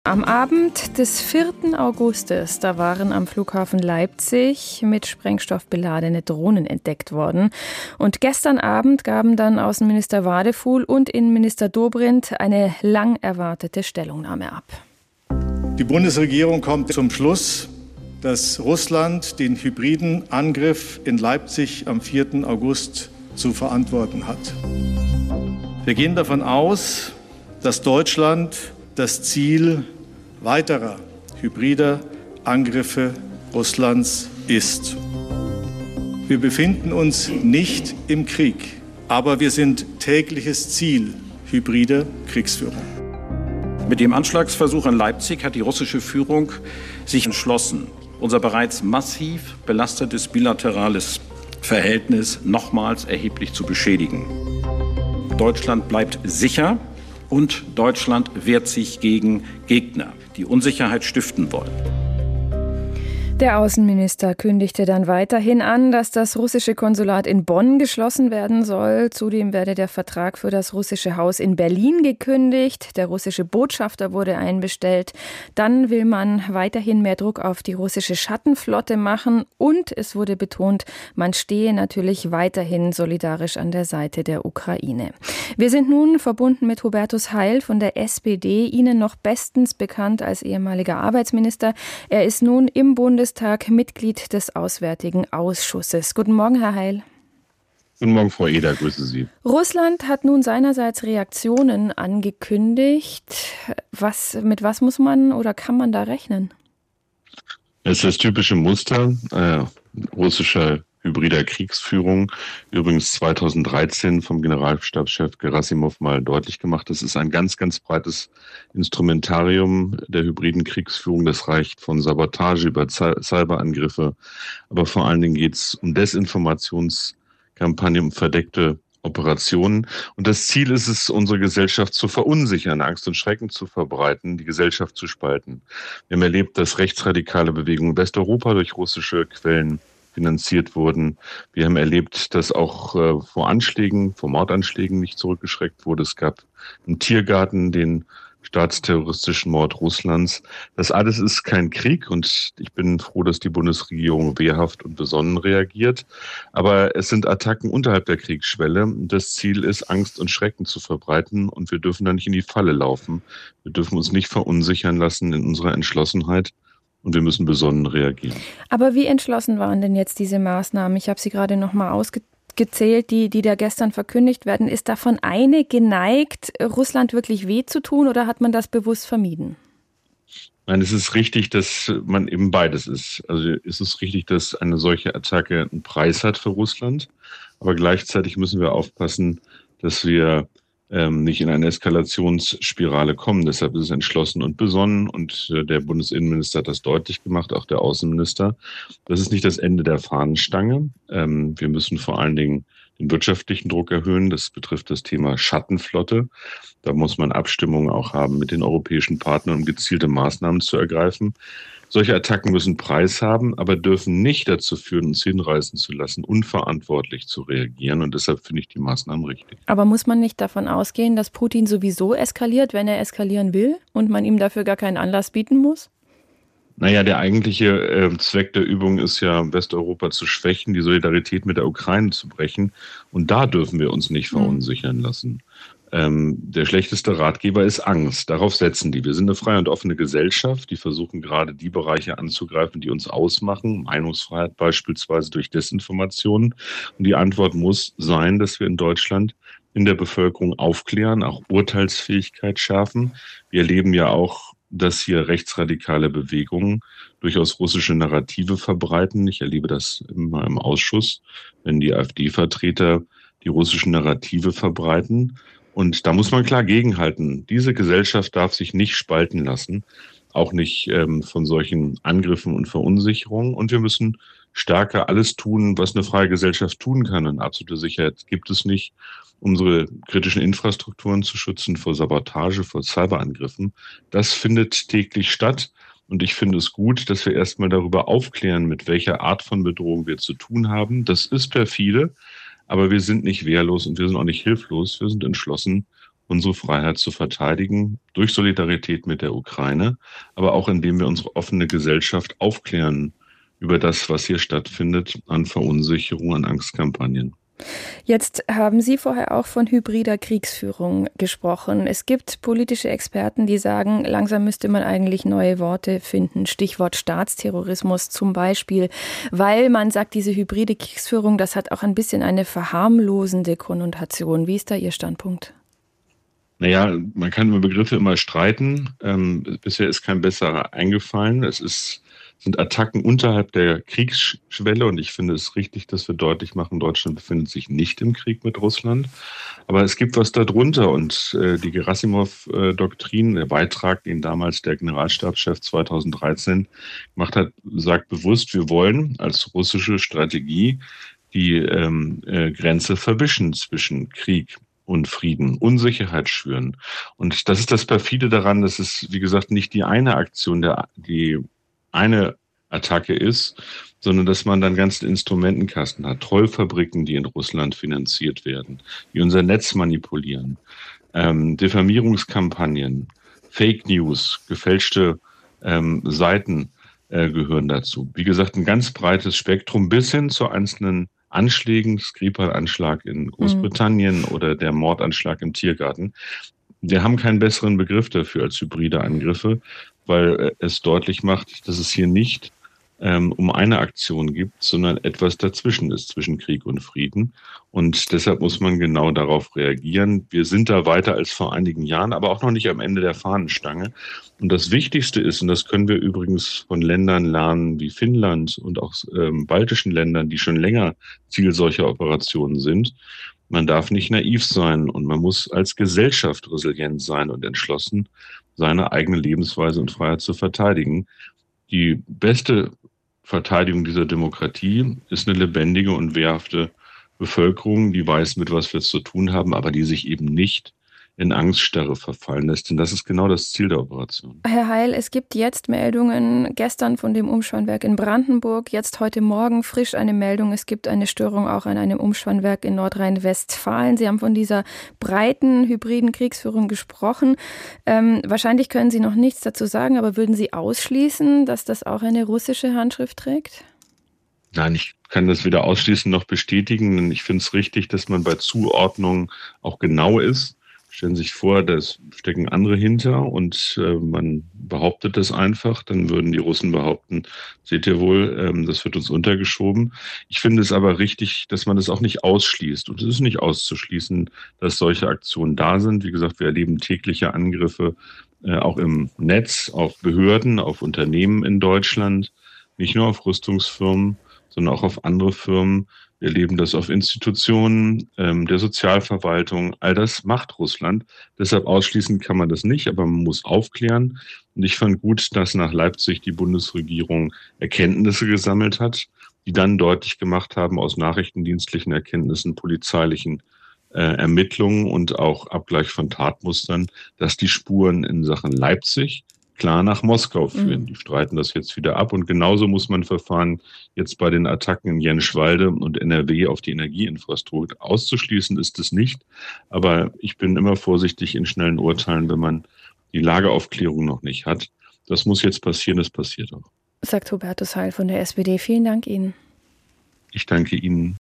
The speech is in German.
Am Abend des 4. Augustes, da waren am Flughafen Leipzig mit Sprengstoff beladene Drohnen entdeckt worden. Und gestern Abend gaben dann Außenminister Wadefuhl und Innenminister Dobrindt eine lang erwartete Stellungnahme ab. Die Bundesregierung kommt zum Schluss, dass Russland den hybriden Angriff in Leipzig am 4. August zu verantworten hat. Wir gehen davon aus, dass Deutschland das Ziel weiterer hybrider Angriffe Russlands ist. Wir befinden uns nicht im Krieg, aber wir sind tägliches Ziel hybrider Kriegsführung. Mit dem Anschlagsversuch in Leipzig hat die russische Führung sich entschlossen, unser bereits massiv belastetes bilaterales Verhältnis nochmals erheblich zu beschädigen. Deutschland bleibt sicher. Und Deutschland wehrt sich gegen Gegner, die Unsicherheit stiften wollen. Der Außenminister kündigte dann weiterhin an, dass das russische Konsulat in Bonn geschlossen werden soll. Zudem werde der Vertrag für das russische Haus in Berlin gekündigt. Der russische Botschafter wurde einbestellt. Dann will man weiterhin mehr Druck auf die russische Schattenflotte machen. Und es wurde betont, man stehe natürlich weiterhin solidarisch an der Seite der Ukraine. Wir sind nun verbunden mit Hubertus Heil von der SPD, Ihnen noch bestens bekannt als ehemaliger Arbeitsminister. Er ist nun im Bundestag Mitglied des Auswärtigen Ausschusses. Guten Morgen, Herr Heil. Guten Morgen, Frau Eder, grüße Sie. Russland hat nun seinerseits Reaktionen angekündigt. Mit was muss man oder kann man da rechnen? Es ist das typische Muster russischer hybrider Kriegsführung, übrigens 2013 vom Generalstabschef Gerasimov mal deutlich gemacht. Das ist ein ganz, ganz breites Instrumentarium der hybriden Kriegsführung. Das reicht von Sabotage über Cyberangriffe, aber vor allen Dingen geht es um Desinformationskampagnen, um verdeckte Operationen. Und das Ziel ist es, unsere Gesellschaft zu verunsichern, Angst und Schrecken zu verbreiten, die Gesellschaft zu spalten. Wir haben erlebt, dass rechtsradikale Bewegungen in Westeuropa durch russische Quellen finanziert wurden. Wir haben erlebt, dass auch vor Mordanschlägen nicht zurückgeschreckt wurde. Es gab im Tiergarten den staatsterroristischen Mord Russlands. Das alles ist kein Krieg und ich bin froh, dass die Bundesregierung wehrhaft und besonnen reagiert. Aber es sind Attacken unterhalb der Kriegsschwelle. Das Ziel ist, Angst und Schrecken zu verbreiten und wir dürfen da nicht in die Falle laufen. Wir dürfen uns nicht verunsichern lassen in unserer Entschlossenheit. Und wir müssen besonnen reagieren. Aber wie entschlossen waren denn jetzt diese Maßnahmen? Ich habe sie gerade noch mal ausgezählt, die da gestern verkündigt werden. Ist davon eine geneigt, Russland wirklich weh zu tun oder hat man das bewusst vermieden? Nein, es ist richtig, dass man eben beides ist. Also es ist richtig, dass eine solche Attacke einen Preis hat für Russland. Aber gleichzeitig müssen wir aufpassen, dass wir nicht in eine Eskalationsspirale kommen. Deshalb ist es entschlossen und besonnen und der Bundesinnenminister hat das deutlich gemacht, auch der Außenminister. Das ist nicht das Ende der Fahnenstange. Wir müssen vor allen Dingen den wirtschaftlichen Druck erhöhen. Das betrifft das Thema Schattenflotte. Da muss man Abstimmungen auch haben mit den europäischen Partnern, um gezielte Maßnahmen zu ergreifen. Solche Attacken müssen Preis haben, aber dürfen nicht dazu führen, uns hinreißen zu lassen, unverantwortlich zu reagieren. Und deshalb finde ich die Maßnahmen richtig. Aber muss man nicht davon ausgehen, dass Putin sowieso eskaliert, wenn er eskalieren will und man ihm dafür gar keinen Anlass bieten muss? Naja, der eigentliche Zweck der Übung ist ja, Westeuropa zu schwächen, die Solidarität mit der Ukraine zu brechen. Und da dürfen wir uns nicht verunsichern lassen. Der schlechteste Ratgeber ist Angst. Darauf setzen die. Wir sind eine freie und offene Gesellschaft. Die versuchen gerade die Bereiche anzugreifen, die uns ausmachen. Meinungsfreiheit beispielsweise durch Desinformation. Und die Antwort muss sein, dass wir in Deutschland in der Bevölkerung aufklären, auch Urteilsfähigkeit schärfen. Wir erleben ja auch, dass hier rechtsradikale Bewegungen durchaus russische Narrative verbreiten. Ich erlebe das immer im Ausschuss, wenn die AfD-Vertreter die russischen Narrative verbreiten. Und da muss man klar gegenhalten. Diese Gesellschaft darf sich nicht spalten lassen, auch nicht von solchen Angriffen und Verunsicherungen. Und wir müssen stärker alles tun, was eine freie Gesellschaft tun kann. Und absolute Sicherheit gibt es nicht, unsere kritischen Infrastrukturen zu schützen vor Sabotage, vor Cyberangriffen. Das findet täglich statt. Und ich finde es gut, dass wir erstmal darüber aufklären, mit welcher Art von Bedrohung wir zu tun haben. Das ist perfide, aber wir sind nicht wehrlos und wir sind auch nicht hilflos. Wir sind entschlossen unsere Freiheit zu verteidigen, durch Solidarität mit der Ukraine, aber auch indem wir unsere offene Gesellschaft aufklären über das, was hier stattfindet, an Verunsicherung, an Angstkampagnen. Jetzt haben Sie vorher auch von hybrider Kriegsführung gesprochen. Es gibt politische Experten, die sagen, langsam müsste man eigentlich neue Worte finden. Stichwort Staatsterrorismus zum Beispiel, weil man sagt, diese hybride Kriegsführung, das hat auch ein bisschen eine verharmlosende Konnotation. Wie ist da Ihr Standpunkt? Naja, man kann über Begriffe immer streiten. Bisher ist kein besserer eingefallen. Sind Attacken unterhalb der Kriegsschwelle und ich finde es richtig, dass wir deutlich machen, Deutschland befindet sich nicht im Krieg mit Russland. Aber es gibt was darunter und die Gerasimov-Doktrin, der Beitrag, den damals der Generalstabschef 2013 gemacht hat, sagt bewusst, wir wollen als russische Strategie die Grenze verwischen zwischen Krieg und Frieden, Unsicherheit schüren. Und das ist das Perfide daran, dass es, wie gesagt, nicht die eine Aktion, die eine Attacke ist, sondern dass man dann ganzen Instrumentenkasten hat. Trollfabriken, die in Russland finanziert werden, die unser Netz manipulieren, Diffamierungskampagnen, Fake News, gefälschte Seiten gehören dazu. Wie gesagt, ein ganz breites Spektrum bis hin zu einzelnen Anschlägen, Skripal-Anschlag in Großbritannien oder der Mordanschlag im Tiergarten. Wir haben keinen besseren Begriff dafür als hybride Angriffe, weil es deutlich macht, dass es hier nicht um eine Aktion gibt, sondern etwas dazwischen ist, zwischen Krieg und Frieden. Und deshalb muss man genau darauf reagieren. Wir sind da weiter als vor einigen Jahren, aber auch noch nicht am Ende der Fahnenstange. Und das Wichtigste ist, und das können wir übrigens von Ländern lernen wie Finnland und auch baltischen Ländern, die schon länger Ziel solcher Operationen sind, man darf nicht naiv sein und man muss als Gesellschaft resilient sein und entschlossen, seine eigene Lebensweise und Freiheit zu verteidigen. Die beste Verteidigung dieser Demokratie ist eine lebendige und wehrhafte Bevölkerung, die weiß, mit was wir es zu tun haben, aber die sich eben nicht in Angststarre verfallen lässt. Denn das ist genau das Ziel der Operation. Herr Heil, es gibt jetzt Meldungen, gestern von dem Umspannwerk in Brandenburg, jetzt heute Morgen frisch eine Meldung, es gibt eine Störung auch an einem Umspannwerk in Nordrhein-Westfalen. Sie haben von dieser breiten, hybriden Kriegsführung gesprochen. Wahrscheinlich können Sie noch nichts dazu sagen, aber würden Sie ausschließen, dass das auch eine russische Handschrift trägt? Nein, ich kann das weder ausschließen noch bestätigen, denn ich finde es richtig, dass man bei Zuordnungen auch genau ist. Stellen Sie sich vor, da stecken andere hinter und man behauptet das einfach, dann würden die Russen behaupten, seht ihr wohl, das wird uns untergeschoben. Ich finde es aber richtig, dass man das auch nicht ausschließt. Und es ist nicht auszuschließen, dass solche Aktionen da sind. Wie gesagt, wir erleben tägliche Angriffe auch im Netz, auf Behörden, auf Unternehmen in Deutschland, nicht nur auf Rüstungsfirmen, sondern auch auf andere Firmen. Wir erleben das auf Institutionen, der Sozialverwaltung. All das macht Russland. Deshalb ausschließen kann man das nicht, aber man muss aufklären. Und ich fand gut, dass nach Leipzig die Bundesregierung Erkenntnisse gesammelt hat, die dann deutlich gemacht haben aus nachrichtendienstlichen Erkenntnissen, polizeilichen Ermittlungen und auch Abgleich von Tatmustern, dass die Spuren in Sachen Leipzig klar nach Moskau führen. Die streiten das jetzt wieder ab. Und genauso muss man verfahren jetzt bei den Attacken in Jenschwalde und NRW auf die Energieinfrastruktur. Auszuschließen ist es nicht. Aber ich bin immer vorsichtig in schnellen Urteilen, wenn man die Lageaufklärung noch nicht hat. Das muss jetzt passieren, das passiert auch. Sagt Hubertus Heil von der SPD. Vielen Dank Ihnen. Ich danke Ihnen.